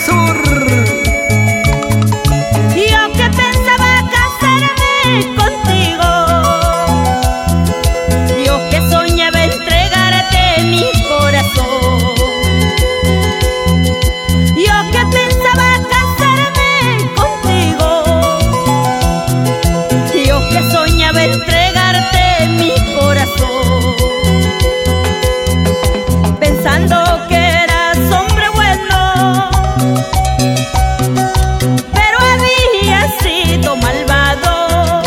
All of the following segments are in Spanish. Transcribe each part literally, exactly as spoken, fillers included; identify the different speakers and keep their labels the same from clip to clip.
Speaker 1: Sur.
Speaker 2: Yo que pensaba casarme contigo, yo que soñaba entregarte mi corazón, yo que pensaba casarme contigo, yo que soñaba entregarte mi corazón, pensando que eras hombre bueno, pero había sido malvado,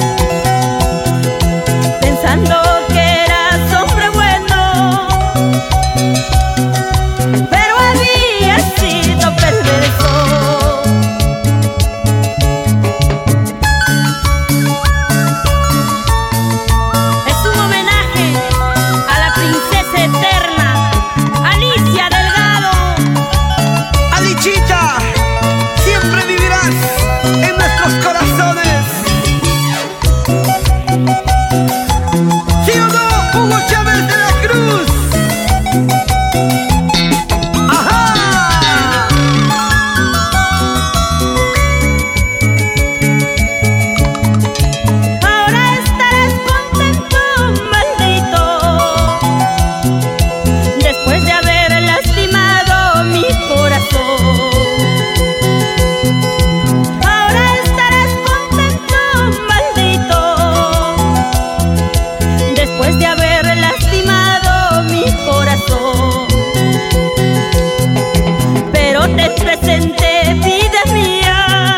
Speaker 2: pensando que eras hombre bueno, pero había sido perverso. Es un homenaje a la princesa eterna Alicia Delgado.
Speaker 1: Alichita, siempre vivirás en nuestros corazones. ¿Sí o no, Hugo Chávez de la Cruz? ¡Ajá!
Speaker 2: Ahora estarás contento, maldito, después de haber lastimado mi corazón. Ahora estarás contento, maldito, después de haber lastimado mi corazón. Pero te presenté, vida mía,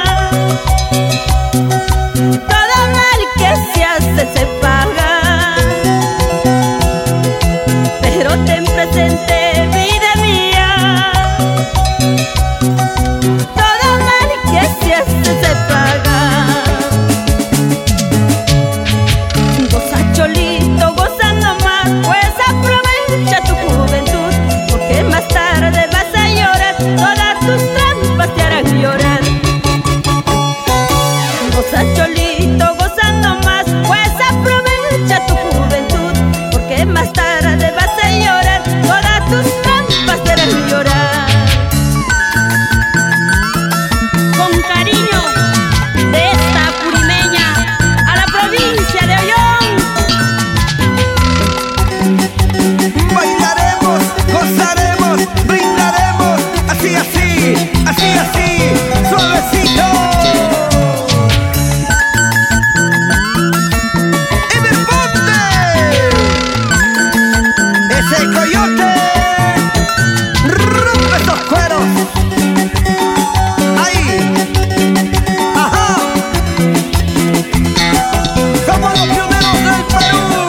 Speaker 2: todo mal que se hace se paga. Pero te presenté, vida mía, todo mal que se hace se paga. Goza, cholito, gozando más, pues aprovecha tu juventud, porque más tarde vas a llorar, todas tus trampas te harán llorar. Goza, cholito, gozando más, pues aprovecha tu juventud, porque más tarde vas a llorar, todas tus trampas te harán llorar. Con cariño de esta purimeña a la provincia de Ollón.
Speaker 1: Bailaremos, gozaremos, brindaremos, así, así, así, así, suavecito. ¡En el monte! ¡Ese coyote! ¡Rompe esos cueros! ¡Ahí! ¡Ajá! ¡Somos los pioneros del Perú!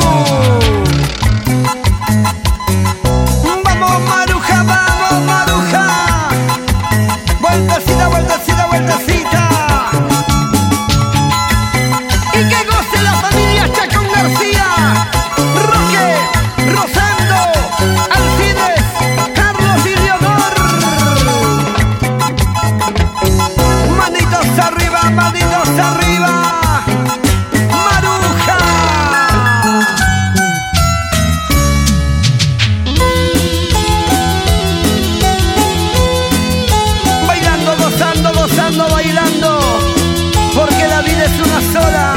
Speaker 1: ¡Vamos, Maruja, vamos, Maruja! ¡Vueltecita, vueltecita, vueltecita! ¡Y que goce la familia Chacón García! ¡Roque, Rosendo, Alcides, Carlos y Leonor! ¡Manitos arriba, manitos arriba! ¡Maruja! Bailando, gozando, gozando, bailando, porque la vida es una sola.